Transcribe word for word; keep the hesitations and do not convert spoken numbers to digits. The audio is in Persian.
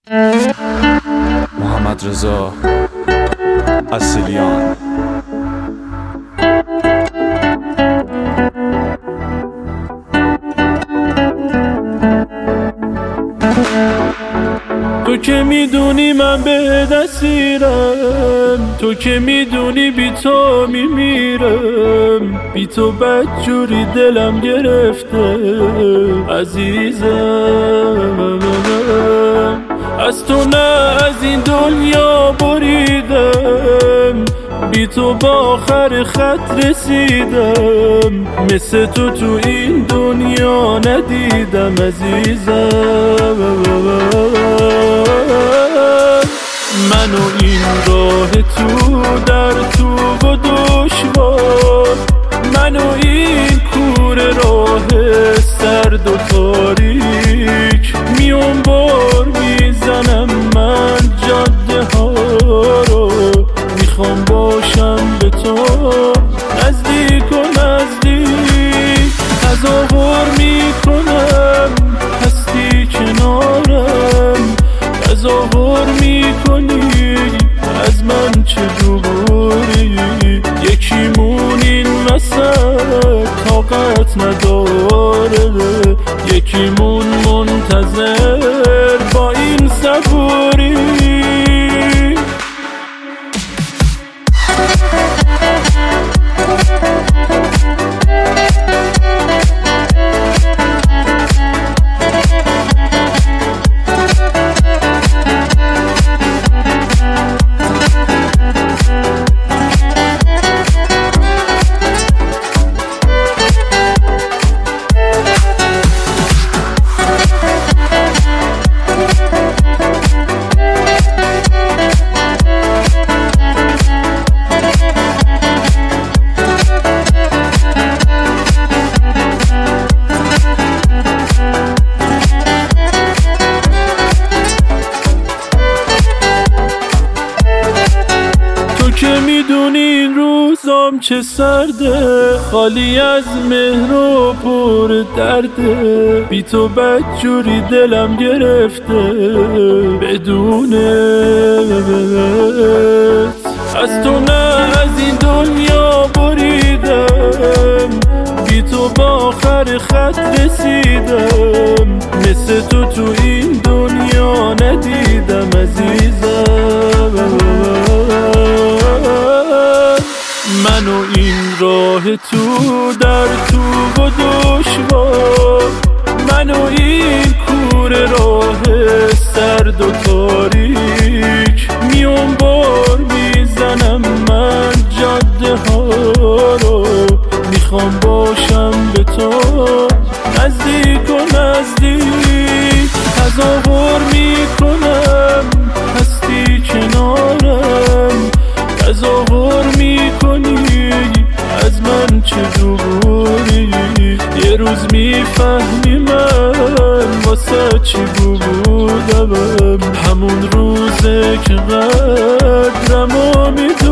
محمد رضا اصیلیان. تو که میدونی من به دستیرم، تو که میدونی بی تو میمیرم، بی تو بدجوری دلم گرفته عزیزم. از تو نه از این دنیا بریدم، بی تو با آخر خط رسیدم، مثل تو تو این دنیا ندیدم عزیزم. منو این راه تو در تو و دشوار، منو این کوره راه سرد و تاریک، میون بار میزنم من جاده ها رو، میخوام باشم به تو نزدیک و نزدیک، تظاهر میکنم هستی کنارم، تظاهر میکنی از من چه دوری، یکیمون این وسط طاقت نداره، یکیمون منتظر با این صبوری. که میدونی این روزام چه سرده، خالی از مهر و پر درده، بی تو بدجوری دلم گرفته بدونت. از تو نه از این دنیا بریدم، بی تو با آخر خط رسیدم، مثل تو تو این دنیا ندیدم عزیزم. منو این راه تو در تو و دشوار، منو این کوره راه سرد و تاریک، میون بار میزنم من جاده ها رو، میخوام باشم به تو نزدیک و نزدیک، تظاهر میکنم هستی کنارم، تظاهر میکنی از من چه دوری، یه روز میفهمی من واسه چی بودم، همون روزه که قدرمو میدونی.